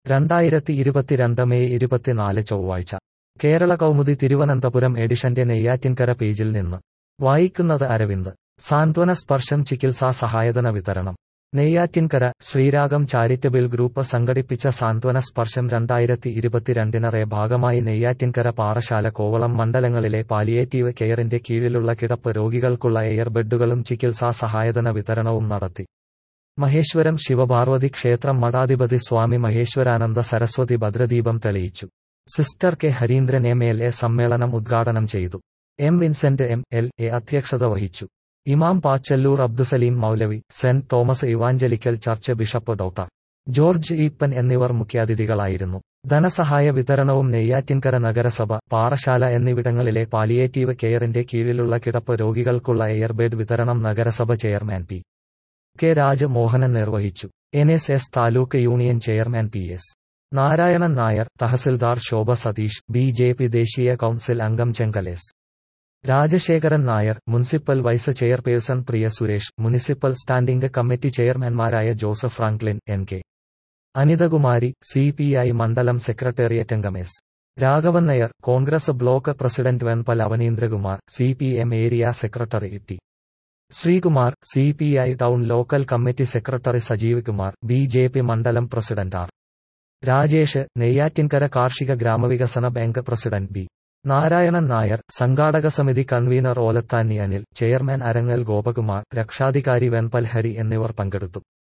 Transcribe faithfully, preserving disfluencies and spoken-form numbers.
രണ്ടായിരത്തി ഇരുപത്തിരണ്ട് മെയ് ഇരുപത്തിനാല് ചൊവ്വാഴ്ച കേരള കൗമുദി തിരുവനന്തപുരം എഡിഷന്റെ നെയ്യാറ്റിൻകര പേജിൽ നിന്ന് വായിക്കുന്നത് അരവിന്ദ്. സാന്ത്വന സ്പർശം ചികിത്സാ സഹായധന വിതരണം. നെയ്യാറ്റിൻകര ശ്രീരാഗം ചാരിറ്റബിൾ ഗ്രൂപ്പ് സംഘടിപ്പിച്ച സാന്ത്വന സ്പർശം രണ്ടായിരത്തി ഇരുപത്തിരണ്ടിനറെ ഭാഗമായി നെയ്യാറ്റിൻകര പാറശാല കോവളം മണ്ഡലങ്ങളിലെ പാലിയേറ്റീവ് കെയറിന്റെ കീഴിലുള്ള കിടപ്പ് രോഗികൾക്കുള്ള എയർ ബെഡുകളും ചികിത്സാ സഹായധന വിതരണവും നടത്തി. മഹേശ്വരം ശിവപാർവതി ക്ഷേത്രം മഠാധിപതി സ്വാമി മഹേശ്വരാനന്ദ സരസ്വതി ഭദ്രദീപം തെളിയിച്ചു. Sister K Harindran M L A സമ്മേളനം ഉദ്ഘാടനം ചെയ്തു. M Vincent M L A അധ്യക്ഷത വഹിച്ചു. ഇമാം പാച്ചല്ലൂർ അബ്ദുസലീം മൗലവി, Saint Thomas evangelical church bishop doctor George Eapen എന്നിവർ മുഖ്യാതിഥികളായിരുന്നു. ധനസഹായ വിതരണവും നെയ്യാറ്റിൻകര നഗരസഭ, പാറശാല എന്നിവിടങ്ങളിലെ പാലിയേറ്റീവ് കെയറിന്റെ കീഴിലുള്ള കിടപ്പ് രോഗികൾക്കുള്ള എയർബെഡ് വിതരണം നഗരസഭ ചെയർമാൻ പി കെ രാജമോഹനൻ നിർവഹിച്ചു. N S S taluk union chairman P S Narayanan Nair, തഹസിൽദാർ Shobha Satheesh, B J P ദേശീയ കൗൺസിൽ അംഗം Chenkal S Rajasekharan Nair, municipal vice chairperson Priya Suresh, municipal standing committee ചെയർമാൻമാരായ Joseph Franklin, N K Anithakumari, C P I മണ്ഡലം സെക്രട്ടേറിയറ്റ് അംഗം S Raghavan Nair, Congress block president Venpal Avaneendrakumar, C P M area secretary T Sreekumar, C P I town local committee secretary Sajeev Kumar, B J P മണ്ഡലം president R Rajesh, Neyyattinkara കാർഷിക ഗ്രാമവികസന bank president B Narayanan Nair, സംഘാടക സമിതി convener Olathanni Anil, chairman Arangal Gopakumar, രക്ഷാധികാരി വെൺപൽ ഹരി എന്നിവർ പങ്കെടുത്തു.